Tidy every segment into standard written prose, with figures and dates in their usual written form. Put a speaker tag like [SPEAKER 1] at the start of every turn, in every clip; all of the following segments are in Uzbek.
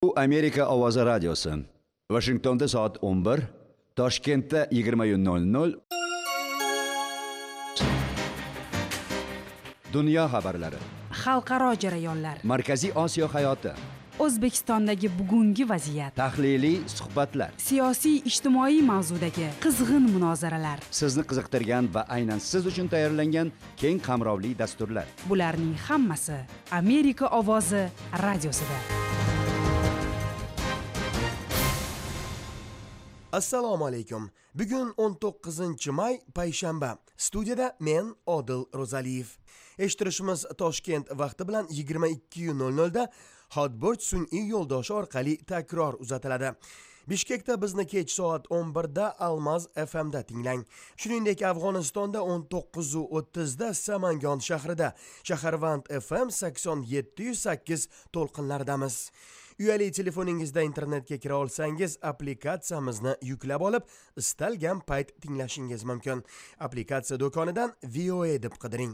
[SPEAKER 1] Bu Amerika Ovozi radiosi. Washingtonda soat 11, Toshkentda 20:00. Dunyo xabarlari.
[SPEAKER 2] Xalqaro jarayonlar.
[SPEAKER 1] Markaziy Osiyo hayoti.
[SPEAKER 2] O'zbekistondagi bugungi vaziyat.
[SPEAKER 1] Tahliliy suhbatlar.
[SPEAKER 2] Siyosiy ijtimoiy mavzudagi qizg'in munozaralar.
[SPEAKER 1] Sizni qiziqtirgan va aynan siz uchun tayyorlangan keng qamrovli dasturlar.
[SPEAKER 2] Bularning hammasi Amerika Ovozi radiosida.
[SPEAKER 3] Assalomu alaykum. Bugun 19-may payshanba. Studiyada men Odil Ro'zaliyev. Eshittirishimiz Toshkent vaqti bilan 22:00 da Hotbird sun'iy yo'ldoshi orqali takror uzatiladi. Bishkekda bizni kech soat 11 da Almaz FM da tinglang. Shuningdek Afg'onistonda 19:30 da Samangon shahrida Shaharvand FM 87.8 to'lqinlaridamiz. Uyali telefoningizda internetga kira olsangiz, applikatsiyamizni yuklab olib, istalgan payt tinglashingiz mumkin. Applikatsiya do'konidan VOA deb qidiring.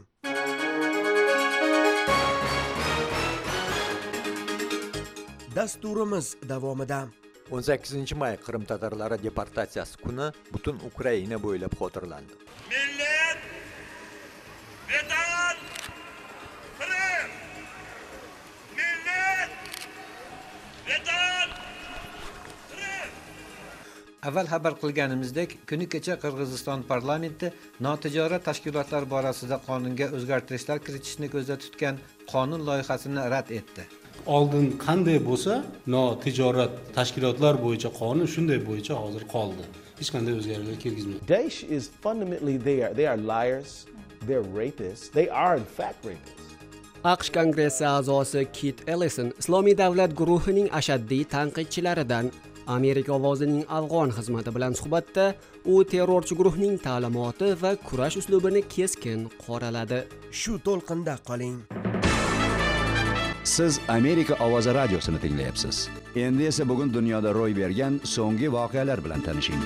[SPEAKER 3] Dasturimiz davomida
[SPEAKER 4] 18-may Qrim tatarlari deportatsiyasi kuni butun Ukraina bo'ylab xotirlandi.
[SPEAKER 5] Millet Vatan Qrim Millet Vatan Qrim.
[SPEAKER 6] Avval xabar qilganimizdek, kuni kecha Qirg'iziston parlamenti notijorat tashkilotlar borasida qonunga o'zgartirishlar kiritishni ko'zda tutgan qonun loyihasini rad etdi.
[SPEAKER 7] Oldin qanday bo'lsa, notijorat tashkilotlar bo'yicha qonun shunday bo'yicha hozir qoldi. Hech qanday o'zgarishlar kirgizmaydi.
[SPEAKER 8] Daesh is fundamentally they are liars, they're rapists. They are in fact rapists.
[SPEAKER 9] AQSh Kongressi a'zosi Kit Ellison Islomiy davlat guruhining ashaddiy tanqidchilaridan. Amerika ovozining afg'on xizmati bilan suhbatda u terrorchi guruhning ta'limoti va kurash uslubini keskin qoraladi.
[SPEAKER 3] Shu to'lqinda qoling.
[SPEAKER 1] Siz Amerika Ovozi radiosini tinglayapsiz. Endi esa bugun dunyoda ro'y bergan so'nggi voqealar bilan tanishing.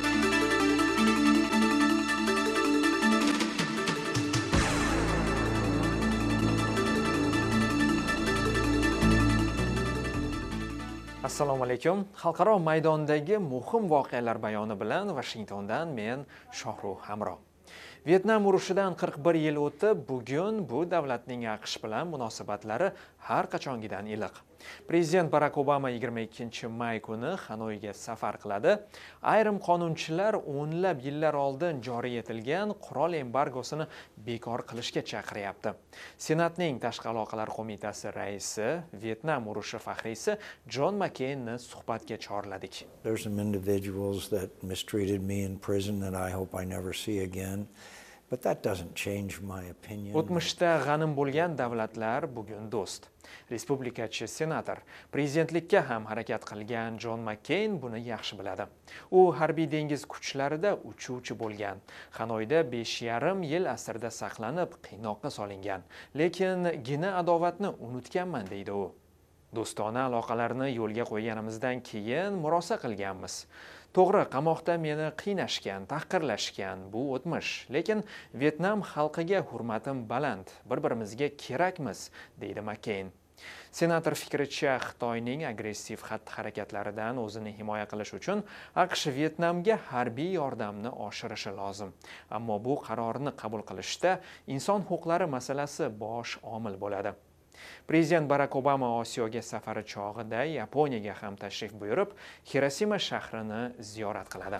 [SPEAKER 10] Assalomu alaykum. Xalqaro maydondagi muhim voqealar bayoni bilan Washingtondan men Shohruh Hamro. Vyetnam urushidan 41 yil o'tib, bugun bu davlatning AQSh bilan munosabatlari har qachongidan iliq. Prezident Barack Obama 22-may kuni Hanoyga safar qiladi. Ayrim qonunchilar o'nlab yillar oldin joriy etilgan qurol embargosini bekor qilishga chaqiryapti. Senatning Tashqi aloqalar qo'mitasi raisi, Vyetnam urushi faxriysi John McCainni suhbatga chorladik.
[SPEAKER 4] There's some individuals that mistreated me in prison that I hope I never see again. But that doesn't change my opinion.
[SPEAKER 10] O'tmishda g'anim bo'lgan davlatlar bugun do'st. Respublikachi senator, prezidentlikka ham harakat qilgan John McCain buni yaxshi biladi. U harbiy dengiz kuchlarida uchuvchi bo'lgan. Hanoyda 5,5 yil asirda saqlanib, qiynoqqa solingan. Lekin gina adovatni unutganman deydi u. Do'stona aloqalarni yo'lga qo'yganimizdan keyin murosa qilganmiz. To'g'ri, qamoqda meni qiynashgan, tahqirlashgan, bu o'tmish. Lekin Vyetnam xalqiga hurmatim baland, bir-birimizga kerakmiz, deydi McCain. Senator fikricha, Xitoyning agressiv xatti-harakatlaridan o'zini himoya qilish uchun AQSh Vyetnamga harbiy yordamni oshirishi lozim. Ammo bu qarorni qabul qilishda inson huquqlari masalasi bosh omil bo'ladi. Prezident Barack Obama Osiyoga safari chog'ida Yaponiyaga ham tashrif buyurib, Hirosima shahrini ziyorat qiladi.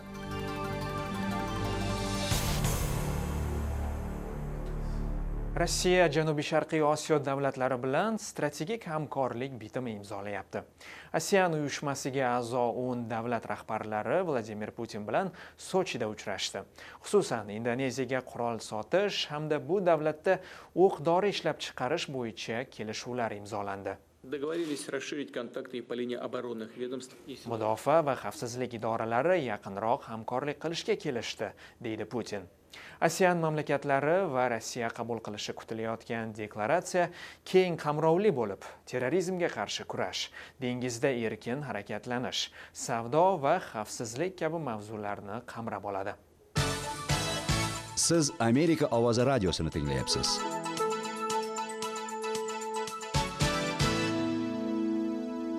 [SPEAKER 10] Rossiya Janubiy-Sharqiy Osiyo davlatlari bilan strategik hamkorlik bitimi imzolayapti. ASEAN uyushmasiga a'zo 10 davlat rahbarlari Vladimir Putin bilan Sochida uchrashdi. Xususan, Indoneziyaga qurol sotish hamda bu davlatda o'q-dori ishlab chiqarish bo'yicha kelishuvlar imzolandi. Mudofaa va xavfsizlik idoralari yaqinroq hamkorlik qilishga kelishdi, deydi Putin. ASEAN mamlakatlari va Rossiya qabul qilishi kutilayotgan deklaratsiya keng qamrovli bo'lib, terrorizmga qarshi kurash, dengizda erkin harakatlanish, savdo va xavfsizlik kabi mavzularni qamrab oladi.
[SPEAKER 1] Siz Amerika Ovozi radiosini tinglayapsiz.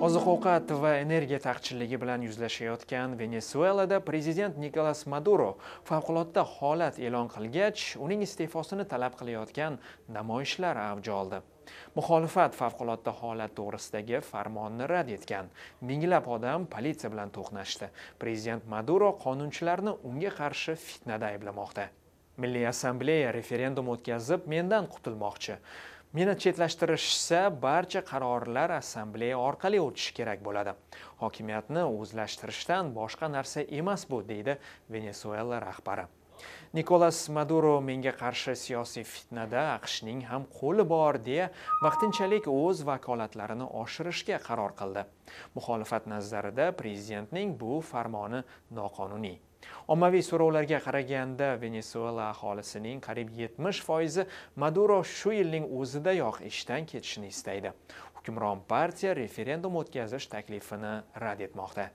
[SPEAKER 10] Oziq-ovqat va energiya taqchilligi bilan yuzlashayotgan Venesuelada prezident Nikolas Maduro favqulodda holat e'lon qilgach, uning iste'fosini talab qilayotgan namoyishlar avj oldi. Muxolifat favqulodda holat to'g'risidagi farmonni rad etgan. Minglab odam politsiya bilan to'qnashdi. Prezident Maduro qonunchilarni unga qarshi fitnada ayblamoqda. Milliy assambleya referendum o'tkazib, mendan qutulmoqchi. Meni chetlashtirishsa, barcha qarorlar assambleya orqali o'tishi kerak bo'ladi. Hokimiyatni o'zlashtirishdan boshqa narsa emas bu, deydi Venesuela rahbari. Nikolas Maduro menga qarshi siyosiy fitnada AQShning ham qo'li bor deya vaqtinchalik o'z vakolatlarini oshirishga qaror qildi. Muxolifat nazarida prezidentning bu farmoni noqonuniy. Ommaviy so'rovlarga qaraganda Venesuela aholisining qariyb 70% Maduro shu yilning o'zidayoq ishdan ketishini istaydi. Hukmron partiya referendum o'tkazish taklifini rad etmoqda.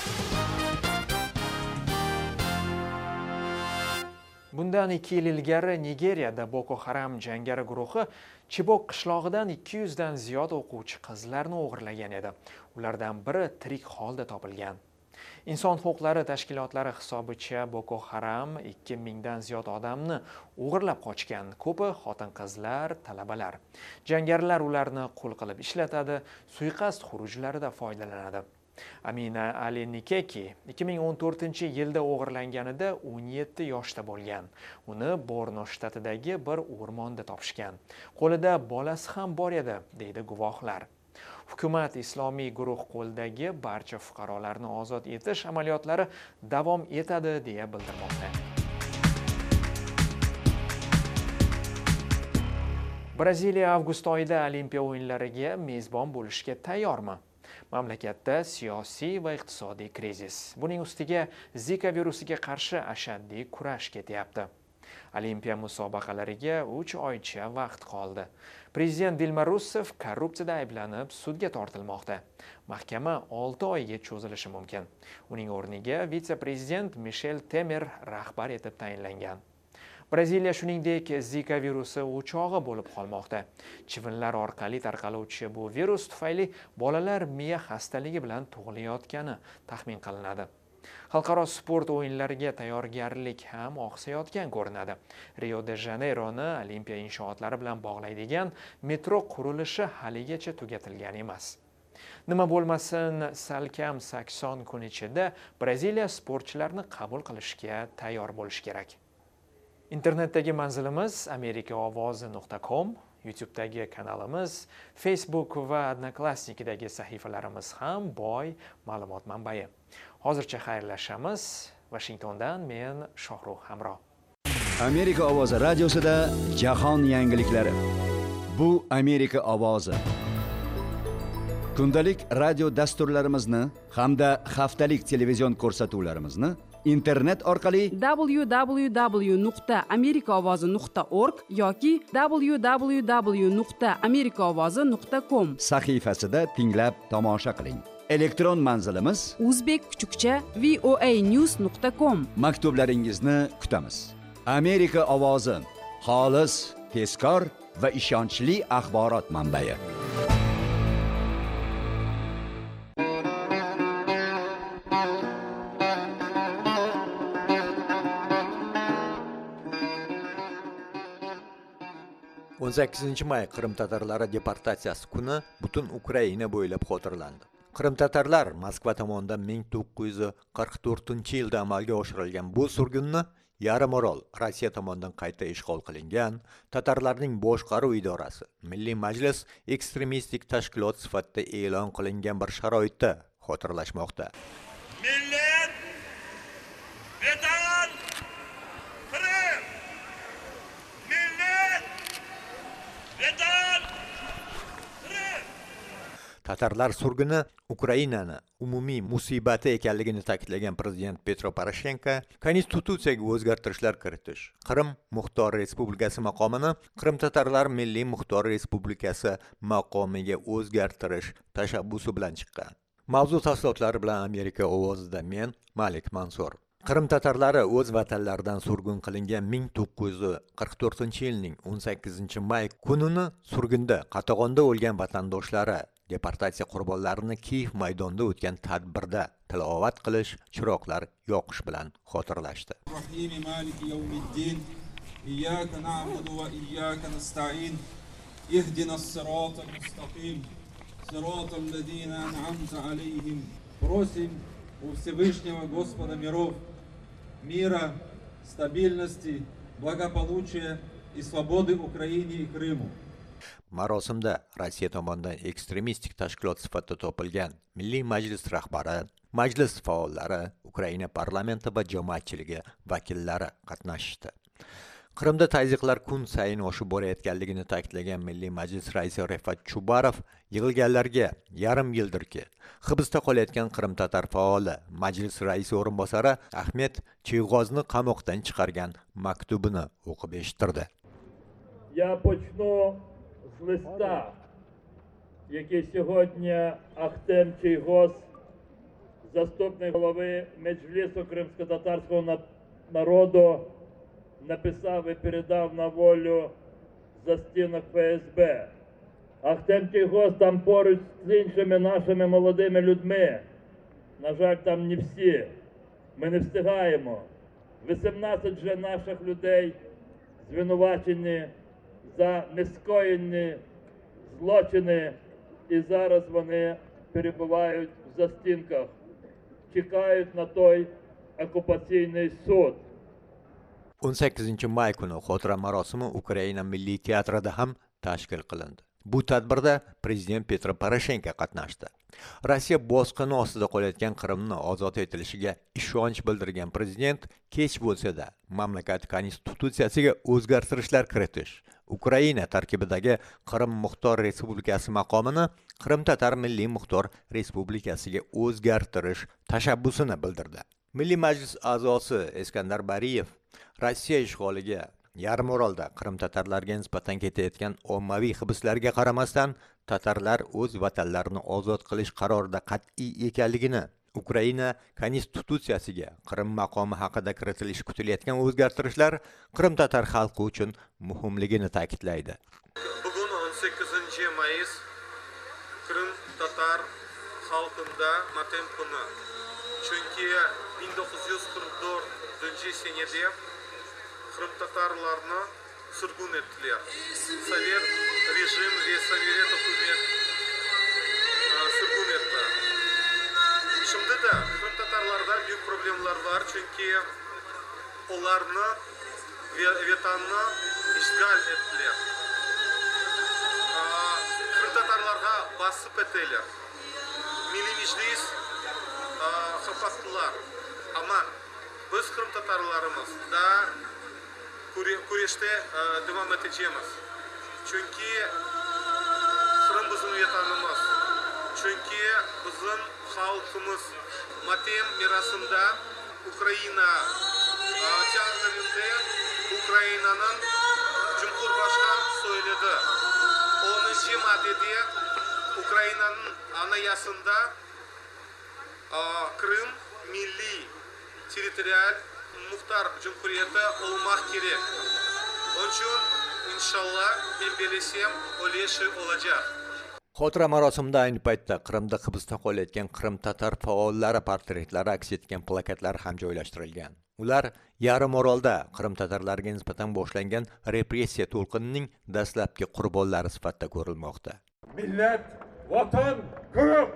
[SPEAKER 10] Bundan 2 yil ilgari Nigeriyada Boko Haram jangari guruhi Chibok qishlog'idan 200 dan ziyod o'quvchi qizlarni o'g'irlagan edi. Ulardan biri tirik holda topilgan. Inson huquqlari tashkilotlari hisobicha Boko Haram 2000 dan ziyod odamni o'g'irlab qochgan, ko'pi xotin-qizlar, talabalar. Jangarilar ularni qul qilib ishlatadi, suiqasd xurujlarida foydalanadi. Amina Ali Nikeki 2014-yilda o'g'irlanganida 17 yoshda bo'lgan. Uni Borno shtatidagi bir o'rmonda topishgan. Qo'lida bolasi ham bor edi, deydi guvohlar. Hukumat islomiy guruh qo'ldagi barcha fuqarolarni ozod etish amaliyotlari davom etadi deya bildirmoqda. Braziliya avgust oyida Olimpiya o'yinlariga mezbon bo'lishga tayyormi? Mamlakatda siyosiy va iqtisodiy krizis. Buning ustiga Zika virusiga qarshi ashaddiy kurash ketyapti. Olimpiya musobaqalariga 3 oycha vaqt qoldi. Prezident Dilma Rousseff korrupsiyada ayblanib sudga tortilmoqda. Mahkama 6 oyga cho'zilishi mumkin. Uning o'rniga vitse-prezident Michel Temer rahbar etib tayinlangan. Braziliya shuningdek Zika virusi o'chog'i bo'lib qolmoqda. Chivinlar orqali tarqaluvchi bu virus tufayli bolalar miya xastaligi bilan tug'ilayotgani taxmin qilinadi. Xalqaro sport o'yinlariga tayyorgarlik ham oqsayotgan ko'rinadi. Rio de Janeironi Olimpiya inshootlari bilan bog'laydigan metro qurilishi haligacha tugatilgan emas. Nima bo'lmasin, salkam 80 kun ichida Braziliya sportchilarni qabul qilishga tayyor bo'lish kerak. Internetdagi manzilimiz amerikaovozi.com, YouTube'dagi kanalimiz, Facebook va Odnoklassnikidagi sahifalarimiz ham boy ma'lumot manbai. Hozircha xayrlashamiz. Washingtondan men Shohruh Hamro.
[SPEAKER 1] Amerika ovozi radiosida jahon yangiliklari. Bu Amerika ovozi. Kundalik radio dasturlarimizni hamda haftalik televizion ko'rsatuvlarimizni internet orqali
[SPEAKER 2] www.amerikaovozi.org yoki www.amerikaovozi.com
[SPEAKER 1] sahifasida tinglab tomosha qiling. Elektron manzilimiz
[SPEAKER 2] uzbek_voanews.com.
[SPEAKER 1] Maktublaringizni kutamiz. Amerika ovozi, xolis, tezkor va ishonchli axborot manbai.
[SPEAKER 11] On 8 may Qrim tatarlari deportatsiyasi kuni butun Ukraina bo'ylab xotirlandi. Qrim tatarlar Moskva tomonidan 1944-yilda amalga oshirilgan bu surgunni Yarimorol Rossiya tomonidan qayta ishg'ol qilingan tatarlarning boshqaruv idorasi Milliy Majlis ekstremistik tashkilot sifatida e'lon qilingan bir sharoitda xotirlashmoqda.
[SPEAKER 5] Millet, vatan, Qrim. Millet, vatan, Qrim.
[SPEAKER 11] Tatarlar surguni Ukrainani umumiy musibati ekanligini ta'kidlagan prezident Petro Poroshenko konstitutsiyaga o'zgartirishlar kiritish, Qrim Muxtor Respublikasi maqomini Qrim tatarlar Milliy Muxtor Respublikasi maqomiga o'zgartirish tashabbusi bilan chiqqan. Mavzu tafsilotlari bilan Amerika ovozida men Malik Mansur. Qrim tatarlari o'z vatanlaridan surgun qilingan 1944-yilning 18 may kunini surgunda Qatag'onda o'lgan vatandoshlari deportatsiya qurbonlarini Kiyev maydonida o'tgan tadbirda tilovat qilish, chiroqlar yoqish bilan xotirlashdi.
[SPEAKER 12] إياك نعبد وإياك نستعين اهدنا الصراط المستقيم صراط الذين أنعمت عليهم. Просим у Всевышнего Господа миров, мира, стабильности, благополучия и свободы Украине и Крыму.
[SPEAKER 11] Marosimda Rossiya tomonidan ekstremistik tashkilot sifatida topilgan Milliy Majlis rahbari, majlis faollari, Ukraina parlamenti va jamoatchiligi vakillari qatnashdi. Qrimda tazyiqlar kun sayin oshib borayotganligini ta'kidlagan Milliy Majlis raisi Refat Chubarov yig'ilganlarga yarim yildirki hibsda qolayotgan Qrim tatar faoli majlis raisi o'rinbosari Ahmet Chiyg'ozni qamoqdan chiqargan maktubini o'qib eshittirdi.
[SPEAKER 13] Я почну з листа, який сьогодні Ахтем Чийгоз, заступник голови Меджлісу кримсько-татарського народу, написав і передав на волю за стінок ФСБ. Ахтем Чийгоз там поруч з іншими нашими молодими людьми. На жаль, там не всі. Ми не встигаємо. 18 же наших людей звинувачені за нескоєні злочини, і зараз вони перебувають в застінках, чекають на той окупаційний суд.
[SPEAKER 11] 18 may kuni xotira marosimi Ukraina Milliy teatrida ham tashkil qilindi. Bu tadbirda prezident Petro Poroshenko qatnashdi. Rossiya bosqini ostida qolayotgan Qrimni ozod etilishiga ishonch bildirgan prezident kech bo'lsa-da mamlakat konstitutsiyasiga o'zgartirishlar kiritish, Ukraina tarkibidagi Qrim Muxtor Respublikasi maqomini Qrim Tatar Milliy Muxtor Respublikasiga o'zgartirish tashabbusini bildirdi. Milliy Majlis a'zosi Eskandar Bariyev Rossiya ishg'oliga Yarimorolda Qrim tatarlarga nisbatan ketayotgan ommaviy hibslarga qaramasdan tatarlar o'z vatanlarini ozod qilish qarorida qat'iy ekanligini, Ukraina konstitutsiyasiga Qrim maqomi haqida kiritilishi kutilayotgan o'zgartirishlar Qrim tatar xalqi uchun muhimligini ta'kidlaydi.
[SPEAKER 14] Bugun 18 mayis Qrim tatar xalqida motam kuni. Chunki 1944-senada Qrim tatarlarni surgun etdilar. Sovet rejim ve Sovet hukumat surgun etdi. Şimdi de Qrim tatarlarda büyük problemler var çünkü onlarni vatanni işgal etdiler. Qrim tatarlarga basıp etdiler. Milliy Majlis kapattılar. Ama biz Qrim tatarlarımız da kurashda devam edeceğiz. Çünkü Qrim bizim vatanımız. Çünkü bizim halkımız matem mirasında Ukraina teatrında Ukrayna'nın Cumhurbaşkanı söyledi. 10. maddede Ukrayna'nın anayasasında Qrim milli territorial muhtar cumhuriyeti olmak gerek. Onun için inşallah ben bilesem öyle şey olacak.
[SPEAKER 11] Xotira marosimida ayni paytda Qrimda hibsda qolayotgan Qrim tatar faollari portretlari aks etgan plakatlar ham joylashtirilgan. Ular Yarimorolda Qrim tatarlariga nisbatan boshlangan repressiya to'lqinining dastlabki qurbonlari sifatida ko'rilmoqda.
[SPEAKER 12] Millet, vatan, Qrim!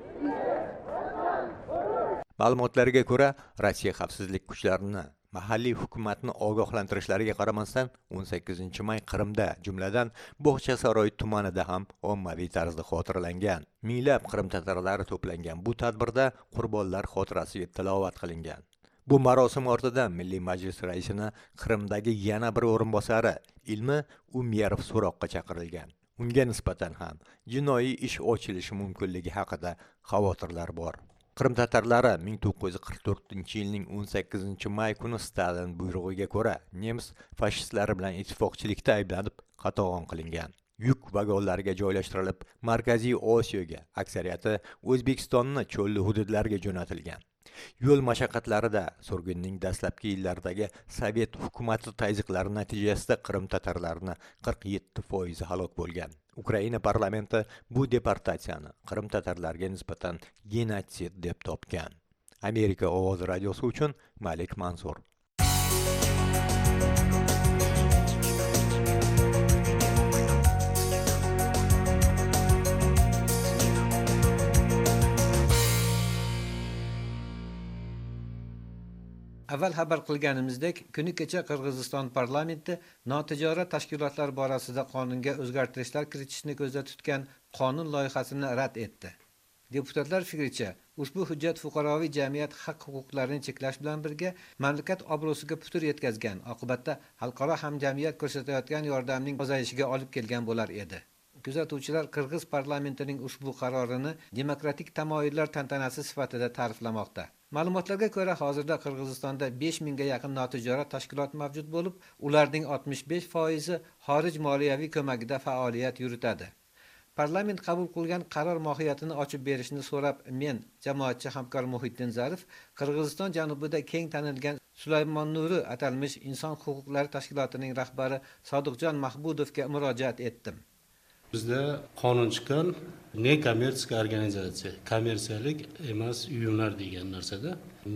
[SPEAKER 11] Ma'lumotlarga ko'ra, Rossiya xavfsizlik kuchlarini mahalliy hukumatni ogohlantirishlariga qaramasdan 18 may Qrimda, jumladan Bog'chasaroy tumanida ham ommaviy tarzda xotirlangan. Minglab Qrim tatarlari to'plangan bu tadbirda qurbonlar xotirasiga tilovat qilingan. Bu marosim ortidan Milliy Majlis raisini Qrimdagi yana bir o'rinbosari Ilmi Umyarov so'roqqa chaqirilgan. Unga nisbatan ham jinoiy ish ochilishi mumkinligi haqida xavotirlar bor. Qrim tatarlari 1944-yilning 18 may kuni Stalin buyrug'iga ko'ra nemis fashistlari bilan ittifoqchilikda ayblanib qatag'on qilingan. Yuk vagonlariga joylashtirilib, Markaziy Osiyoga, aksariyati O'zbekistonning cho'lli hududlariga jo'natilgan. Yo'l mashaqqatlarida surgunning dastlabki yillardagi Sovet hukumati tazyiqlari natijasida Qrim tatarlarini 47% halok bo'lgan. Ukraina parlamenti bu deportatsiyani Qrim tatarlariga nisbatan genotsid deb topgan. Amerika ovozi radiosi uchun Malik Mansur.
[SPEAKER 6] Avval xabar qilganimizdek, kuni kecha Qirg'iziston parlamenti notijorat tashkilotlar borasida qonunga o'zgartirishlar kiritishni ko'zda tutgan qonun loyihasini rad etdi. Deputatlar fikricha, ushbu hujjat fuqaroviy jamiyat haq-huquqlarini cheklash bilan birga mamlakat obro'siga putur yetkazgan, oqibatda xalqaro hamjamiyat ko'rsatayotgan yordamning ozayishiga olib kelgan bo'lar edi. Kuzatuvchilar Qirg'iz parlamentining ushbu qarorini demokratik tamoyillar tantanasi sifatida ta'riflamoqda. Ma'lumotlarga ko'ra, hozirda Qirg'izistonda 5000 ga yaqin notijorat tashkilot mavjud bo'lib, ularning 65% xorij moliyaviy ko'magida faoliyat yuritadi. Parlament qabul qilgan qaror mohiyatini ochib berishni so'rab, men jamoatchi hamkor Muhiddin Zarif Qirg'iziston janubida keng tanilgan Sulaymon Nuri atalmish inson huquqlari tashkilotining rahbari Sodiqjon Mahmudovga murojaat etdim.
[SPEAKER 7] Bizda qonun chiqqan nekommersiya organizatsiya, kommersiyalik emas uyumlar degan narsada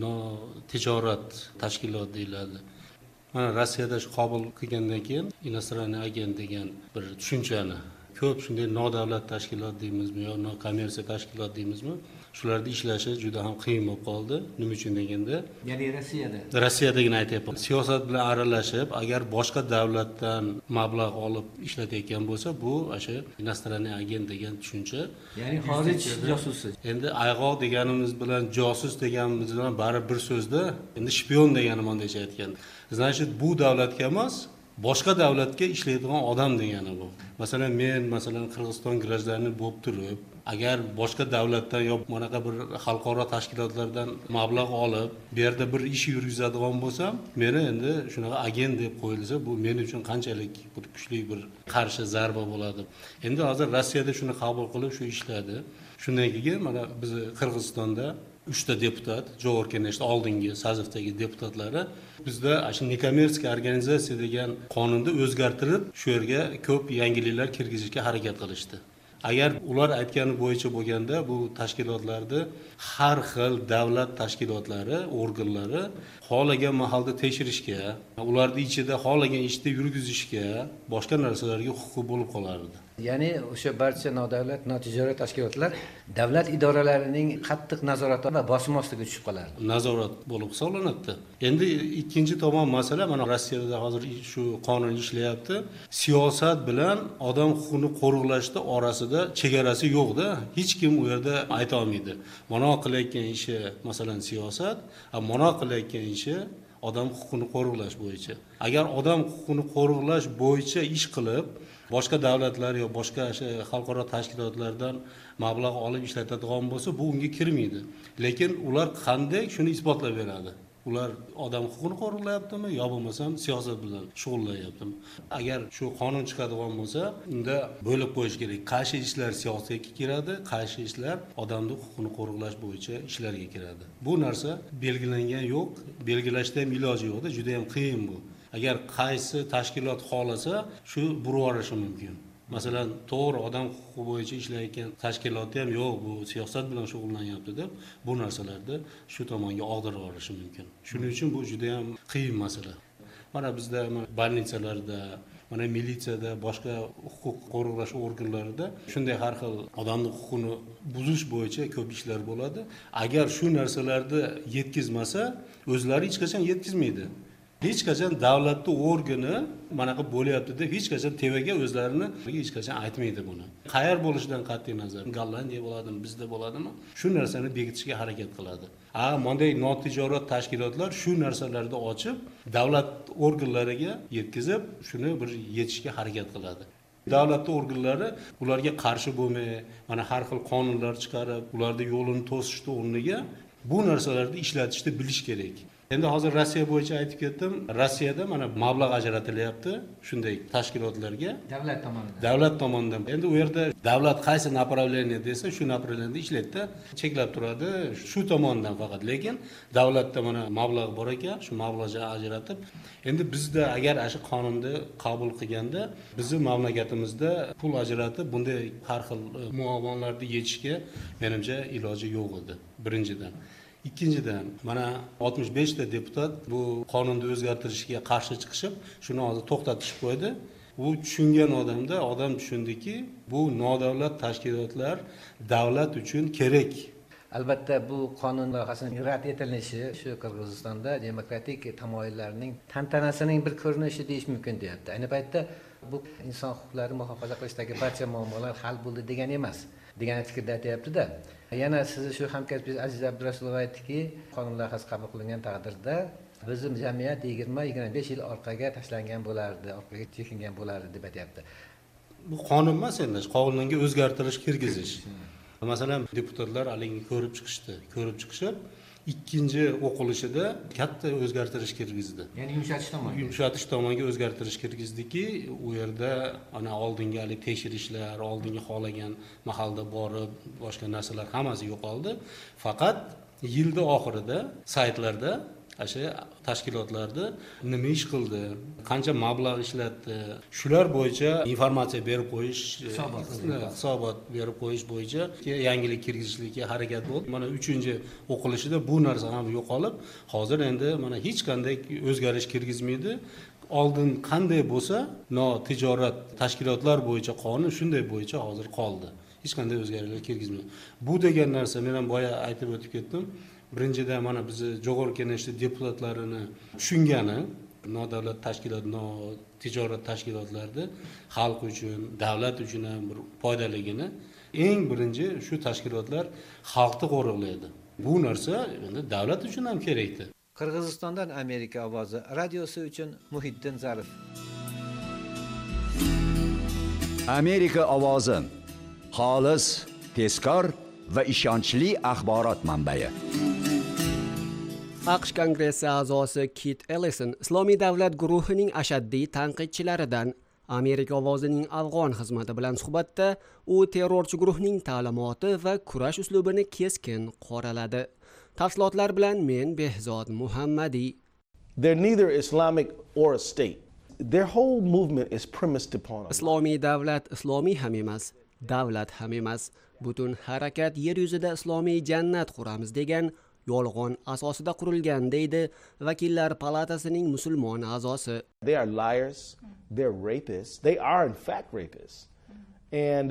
[SPEAKER 7] notijorat tashkilot deyiladi. Mana Rossiyada shu qabul qilgandan keyin inostraniy agent degan bir tushunchani ko'p shunday nodavlat tashkilot deymizmi yo nokommersiya tashkilot deymizmi, shularda ishlashi juda ham qiyin bo'lib qoldi. Nima uchun deganda,
[SPEAKER 6] ya'ni
[SPEAKER 7] Rossiyadagina aytyapman. Siyosat bilan aralashib, agar boshqa davlatdan mablag' olib ishlatayotgan bo'lsa, bu o'sha inostraniy agent degan tushuncha.
[SPEAKER 6] Ya'ni xorij josusi.
[SPEAKER 7] Endi ayg'oq deganimiz bilan josus deganimiz bilan bari bir so'zda, endi shpion degani mondaycha aytgan. Значит, bu davlatga emas, boshqa davlatga ishlaydigan odam degani bu. Masalan, men Qirg'iziston grajdanini bo'lib turib, agar boshqa davlatdan yo bunaqa bir xalqaro tashkilotlardan mablag' olib, bu yerda bir ish yurgizadigan bo'lsam, meni endi shunaqa agent deb qo'yilsa, bu men uchun qanchalik kuchli bir qarshi zarba bo'ladi. Endi hozir Rossiyada shuni qabul qilib shu ishladi. Shundan keyin mana biz Qirg'izistonda 3 ta deputat, Javohir Keneshning oldingi sazifdagi deputatlari bizda shu nekommersiya organizatsiya degan qonunni o'zgartirib, shu yerga ko'p yangiliklar kirgizishga harakat qilishdi. Agar ular aytgani bo'yicha bo'lganda, bu tashkilotlarda har xil davlat tashkilotlari, organlari xohlagan mahalda tekshirishga, ularning ichida xohlagan ishni yurgizishga, boshqa narsalarga huquqi bo'lib qolardi.
[SPEAKER 6] Ya'ni o'sha barcha nodavlat, notijorat tashkilotlar davlat idoralarining qattiq nazorati va bosim ostiga tushib qolardi.
[SPEAKER 7] Nazorat bo'lib hisoblanadi. Endi ikkinchi tomon masala, mana Rossiyada hozir shu qonun ishlayapti. Siyosat bilan odam huquqini qo'riqlashda orasida chegarasi yo'q-da. Hech kim u yerda ayta olmaydi. Mana qilayotgan ishi masalan siyosat, mana qilayotgan ishi odam huquqini qo'riqlash bo'yicha. Agar odam huquqini qo'riqlash bo'yicha ish qilib, boshqa davlatlar yo boshqa xalqaro tashkilotlardan mablag' olib ishlatadigan bo'lsa, bu unga kirmaydi. Lekin ular qanday shuni isbotlab beradi. Ular odam huquqini qo'riqlayaptimi yo bo'lmasam siyosat bilan shug'ullanyaptimi? Agar shu qonun chiqadigan bo'lsa, unda bo'lib qo'yish kerak. Qaysi ishlar siyosatga kiradi, qaysi ishlar odamning huquqini qo'riqlash bo'yicha ishlarga kiradi. Bu narsa belgilangan yo'q, belgilashda ham iloji yo'q-da, juda ham qiyin bu. Agar qaysi tashkilot xohlasa, shu burvarishi mumkin. Masalan, to'g'ri odam huquqi bo'yicha ishlayotgan tashkilotda ham yo'q, bu siyosat bilan shug'ullanyapti deb, bu narsalarda shu tomonga og'dirib yuborishi mumkin. Shuning uchun bu juda ham qiyin masala. Mana bizda bolnitsalarda, mana militsiyada, boshqa huquq qo'riqlash organlarida shunday har xil odamning huquqini buzish bo'yicha ko'p ishlar bo'ladi. Agar shu narsalarni yetkazmasa, o'zlari hech qachon yetkazmaydi. Hech qachon davlatning organi manaqa bo'lyapti deb hech qachon tevaga o'zlarini hech qachon aytmaydi buni. Qayer bo'lishidan qat'iy nazar, Gollandiya bo'ladimi, bizda bo'ladimi, shu narsani bekitishga harakat qiladi. Bunday notijorat tashkilotlar shu narsalarni ochib, davlat organlariga yetkazib, shuni bir yetishga harakat qiladi. Davlat organlari ularga qarshi bo'lmay, mana har xil qonunlar chiqarib, ularning yo'lini to'sishni o'rniga bu narsalarni ishlatishni bilish kerak. Endi hozir Rossiya bo'yicha aytib ketdim. Rossiyada mana mablag' ajratilyapti shunday tashkilotlarga davlat tomonidan. Endi u yerda davlat qaysi направление desa, shu направлениеda ishlaydi-da, cheklab turadi. Shu tomondan faqat, lekin davlatda mana mablag' bor ekan, shu mablag'ni ajratib, endi bizda agar shu qonunni qabul qilganda, bizning mamlakatimizda pul ajratib bunday har xil muammolarni yechishga menimcha iloji yo'q edi. Birinchidan. Ikkinchidan, mana 65 ta deputat bu qonunni o'zgartirishga qarshi chiqishib, shuni hozir to'xtatishib qo'ydi. U tushungan odam tushundiki, bu nodavlat tashkilotlar davlat uchun kerak.
[SPEAKER 6] Albatta bu qonun loyihasining rad etilishi shu Qirg'izistonda demokratik tamoyillarning tantanasining bir ko'rinishi deyish mumkin deyapti. Ayni paytda bu inson huquqlarini muhofaza qilishdagi barcha muammolar hal bo'ldi degani emas. Degan fikrda aytayapti-da. Yana sizni shu hamkasbingiz Aziz Abdurasulov aytdiki, qonun loyihasi qabul qilingan taqdirda bizim jamiyat 20-25 yil orqaga tashlangan bo'lardi, orqaga chekingan bo'lardi deb aytayapti.
[SPEAKER 7] Bu qonun emas endi, qonunga o'zgartirish kirgizish. Masalan, deputatlar haligi ko'rib chiqishib, ikkinchi o'qilishida katta o'zgartirish kirgizdi.
[SPEAKER 6] Ya'ni
[SPEAKER 7] yumshatish tomonga o'zgartirish kirgizdiki, u yerda ana oldingi tekshirishlar, oldingi xohlagan mahalda borib, boshqa narsalar hammasi yo'qoldi. Faqat yilda oxirida saytlarda o'sha tashkilotlarda nima ish qildi, qancha mablag' ishlatdi, shular bo'yicha informatsiya berib qo'yish, hisobot berib qo'yish bo'yicha yangilik kirgizishlikka harakat bo'ldi. Mana 3-o'qilishida bu narsa ham yo'qolib, hozir endi mana hech qanday o'zgarish kirgizmaydi. Oldin qanday bo'lsa, notijorat tashkilotlar bo'yicha qonun shunday bo'yicha hozir qoldi. Hech qanday o'zgarishlar kirgizmaydi. Bu degan narsa men ham boya aytib o'tib ketdim. Birinchidan mana bizni Jo'g'org'i Kengashda deputatlarini tushungani, nodavlat tashkilot, notijorat tashkilotlarda xalq uchun, davlat uchun ham bir foydaligini, eng birinchi shu tashkilotlar xalqni qo'riqlaydi. Bu narsa endi davlat uchun ham kerakdir.
[SPEAKER 6] Qirg'izistondan Amerika ovozi radiosi uchun Muhiddin Zarif.
[SPEAKER 1] Amerika ovozi xolis, tezkor va ishonchli axborot manbai.
[SPEAKER 9] AQSh Kongressi a'zosi Kit Ellison Islomiy davlat guruhining ashaddiy tanqidchilaridan. Amerika ovozining afg'on xizmati bilan suhbatda u terrorchi guruhning ta'limoti va kurash uslubini keskin qoraladi. Tafsilotlar bilan men Behzod Muhammadi.
[SPEAKER 8] They're neither Islamic or a state. Their whole movement is premised upon
[SPEAKER 9] Islomiy davlat islomiy ham emas, davlat ham emas. Butun harakat yer yuzida islomiy jannat quramiz degan yolg'on asosida qurilgan, deydi Vakillar palatasining musulmon a'zosi.
[SPEAKER 8] They are liars, they're rapists. They are in fact rapists. And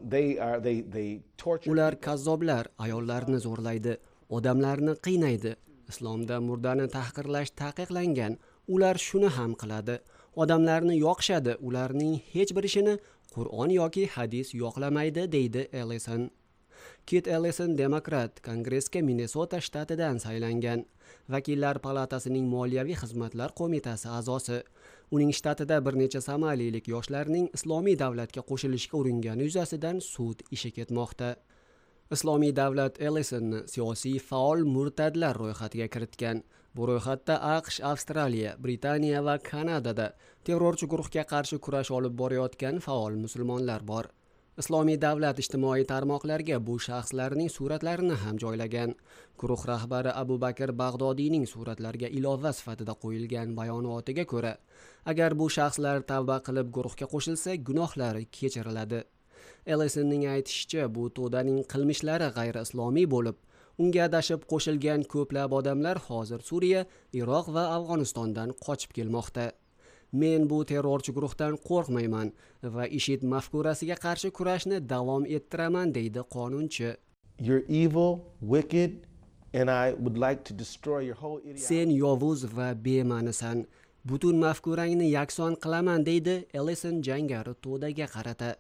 [SPEAKER 8] they torture.
[SPEAKER 9] Ular kazzoblar, ayollarni zo'rlaydi, odamlarni qiynaydi. Islomda murdani tahqirlash taqiqlangan. Ular shuni ham qiladi. Odamlarni yoqishadi, ularning hech bir ishini Qur'on yoki hadis yoqlamaydi, deydi Ellison. Kit Ellison demokrat, Kongressga Minnesota shtatidan saylangan. Vakillar palatasining moliyaviy xizmatlar qo'mitasi a'zosi. Uning shtatida bir necha somalilik yoshlarning islomiy davlatga qo'shilishga uringani yuzasidan sud ishi ketmoqda. Islomiy davlat Ellisonni siyosiy faol murtadlar ro'yxatiga kiritgan. Bu ro'yxatda AQSh, Avstraliya, Britaniya va Kanadada terrorchi guruhga qarshi kurash olib borayotgan faol musulmonlar bor. Islomiy davlat ijtimoiy tarmoqlarga bu shaxslarning suratlarini ham joylagan. Guruh rahbari Abu Bakr Bag'dodiyning suratlarga ilova sifatida qo'yilgan bayonotiga ko'ra, agar bu shaxslar tavba qilib guruhga qo'shilsa, gunohlari kechiriladi. Ellisonning aytishicha, bu to'daning qilmishlari g'ayri-islomiy bo'lib, unga adashib qo'shilgan ko'plab odamlar hozir Suriya, Iroq va Afg'onistondan qochib kelmoqda. Men bu terrorchi guruhdan qo'rqmayman va IShID mafkurasiga qarshi kurashni davom ettiraman, deydi qonunchi.
[SPEAKER 8] You're evil, wicked, and I would like to destroy your whole ideology.
[SPEAKER 9] Sen yovuz va bema'nisan. Butun mafkurangni yakson qilaman, deydi Ellison jangari to'daga qarata.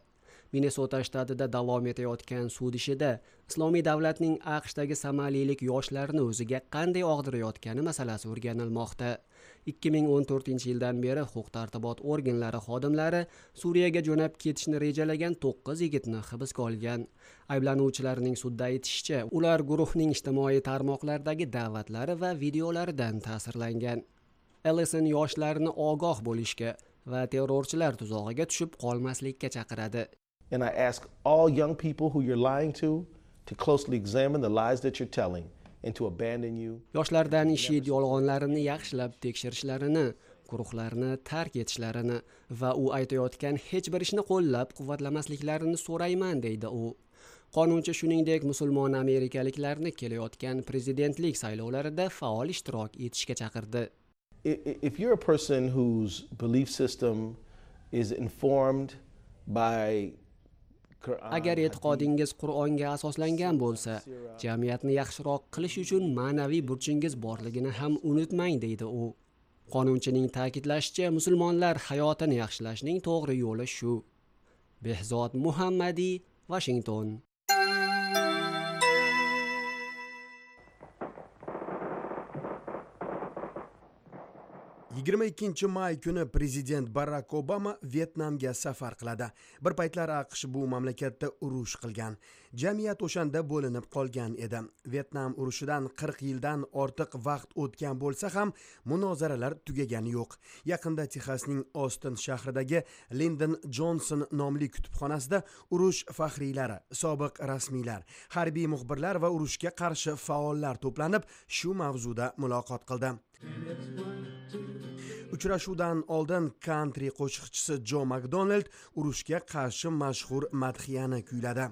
[SPEAKER 9] Minnesota shtatida davom etayotgan sud ishida Islomiy davlatning AQShdagi somaliylik yoshlarni o'ziga qanday og'dirayotgani masalasi o'rganilmoqda. 2014-yildan beri huquq-tartibot organlari xodimlari Suriyaga jo'nab ketishni rejalagan 9 yigitni hibsga olgan. Ayblanuvchilarning sudda aytishicha, ular guruhning ijtimoiy tarmoqlardagi da'vatlari va videolaridan ta'sirlangan. Ellison yoshlarni ogoh bo'lishga va terrorchilar tuzog'iga tushib qolmaslikka chaqiradi.
[SPEAKER 8] And I ask all young people who you're lying to closely examine the lies that you're telling and to abandon you.
[SPEAKER 9] Yoshlardan IShID yolg'onlarini yaxshilab tekshirishlarini, guruhlarni tark etishlarini va u aytayotgan hech bir ishni qo'llab-quvvatlamasliklarini so'rayman, deydi u. Qonunchi shuningdek musulmon amerikaliklarni kelayotgan prezidentlik saylovlarida faol ishtirok etishga chaqirdi.
[SPEAKER 8] If you're a person whose belief system is informed by
[SPEAKER 9] Agar e'tiqodingiz Qur'onga asoslangan bo'lsa, jamiyatni yaxshiroq qilish uchun ma'naviy burchingiz borligini ham unutmang, deydi u. Qonunchining ta'kidlashicha, musulmonlar hayotini yaxshilashning to'g'ri yo'li shu. Behzod Muhammadiy, Washington.
[SPEAKER 3] 22 may kuni prezident Barack Obama Vietnamga safar qiladi. Bir paytlar AQSh bu mamlakatda urush qilgan. Jamiyat o'shanda bo'linib qolgan edi. Vietnam urushidan 40 yildan ortiq vaqt o'tgan bo'lsa ham munozaralar tugagani yo'q. Yaqinda Texasning Austin shahridagi Lyndon Johnson nomli kutubxonasida urush faxriylari, sobiq rasmiylar, harbiy muxbirlar va urushga qarshi faollar to'planib, shu mavzuda muloqot qildi. Uchrashuvdan oldin country qo'shiqchisi Joe McDonald urushga qarshi mashhur madhiyani kuyladi.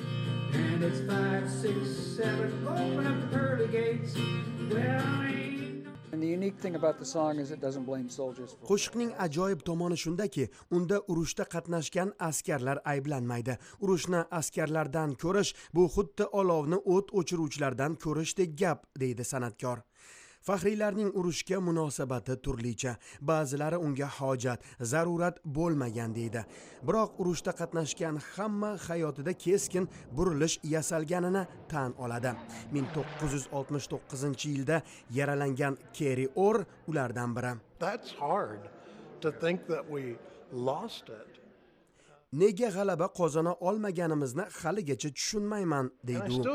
[SPEAKER 3] Qo'shiqning ajoyib tomoni shundaki, unda urushda qatnashgan askarlar ayblanmaydi. Urushni askarlardan ko'rish bu xuddi olovni o't o'chiruvchilardan ko'rishdek gap, deydi san'atkor. Faxriylarning urushga munosabati turlicha. Ba'zilari unga hojat, zarurat bo'lmagan deydi. Biroq urushda qatnashgan hamma hayotida keskin burilish yasalganini tan oladi. 1969-yilda yaralangan Kerry Orr ulardan biri.
[SPEAKER 15] That's hard to think that we lost it.
[SPEAKER 3] Nega g'alaba qozona olmaganimizni haligacha tushunmayman, deydi u.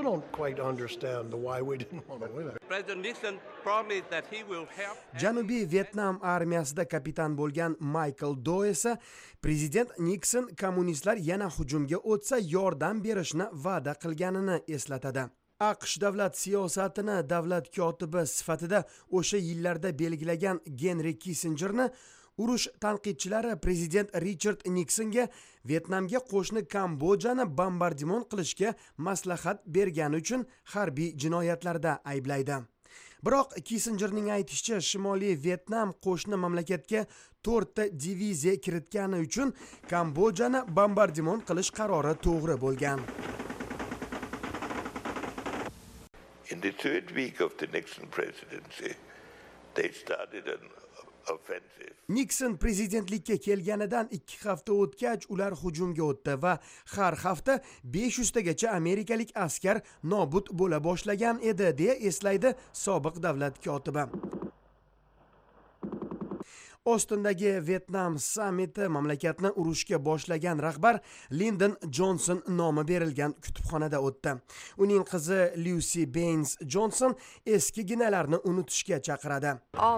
[SPEAKER 3] Janubiy Vietnam armiyasida kapitan bo'lgan Michael Doe esa prezident Nixon kommunistlar yana hujumga o'tsa yordam berishni va'da qilganini eslatadi. AQSh davlat siyosatini davlat kotibi sifatida o'sha yillarda belgilagan Henry Kissingerni urush tanqidchilari prezident Richard Nixonga Vietnamga qo'shni Kambodjani bombardimon qilishga maslahat bergani uchun harbiy jinoyatlarda ayblaydi. Biroq Kissingerning aytishicha, Shimoliy Vietnam qo'shni mamlakatga 4 ta diviziya kiritgani uchun Kambodjani bombardimon qilish qarori to'g'ri bo'lgan.
[SPEAKER 16] In the third week of the Nixon presidency, they started an offensive.
[SPEAKER 3] Nixon prezidentlikka kelganidan 2 hafta o'tgach ular hujumga o'tdi va har hafta 500 tagacha amerikalik askar nobud bo'la boshlagan edi, deya eslaydi sobiq davlat kotibi. Ostindagi Vietnam sammiti mamlakatni urushga boshlagan rahbar Lyndon Johnson nomi berilgan kutubxonada o'tdi. Uning qizi Lucy Baines Johnson eski ginalarni unutishga chaqiradi.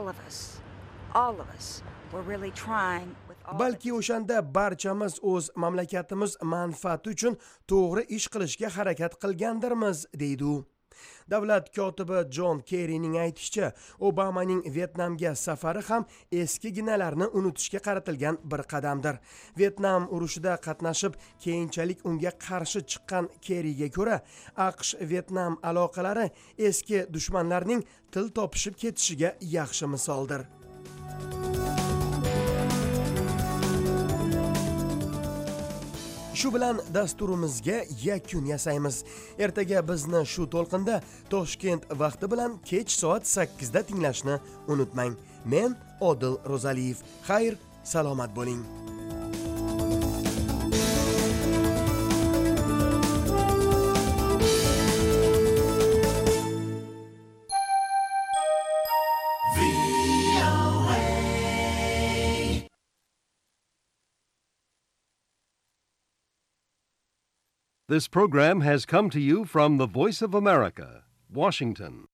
[SPEAKER 3] Balki o'shanda barchamiz o'z mamlakatimiz manfaati uchun to'g'ri ish qilishga harakat qilgandirmiz, deydi u. Davlat kotibi John Kerryning aytishicha, Obamaning Vietnamga safari ham eski ginalarni unutishga qaratilgan bir qadamdir. Vietnam urushida qatnashib, keyinchalik unga qarshi chiqqan Kerryga ko'ra, AQSh-Vietnam aloqalari eski dushmanlarning til topishib ketishiga yaxshi misoldir. Shu bilan dasturimizga yakun yasaymiz. Ertaga bizni shu to'lqinda Toshkent vaqti bilan kech soat 8 da tinglashni unutmang. Men Odil Ro'zaliyev. Xayr, salomat bo'ling.
[SPEAKER 17] This program has come to you from the Voice of America, Washington.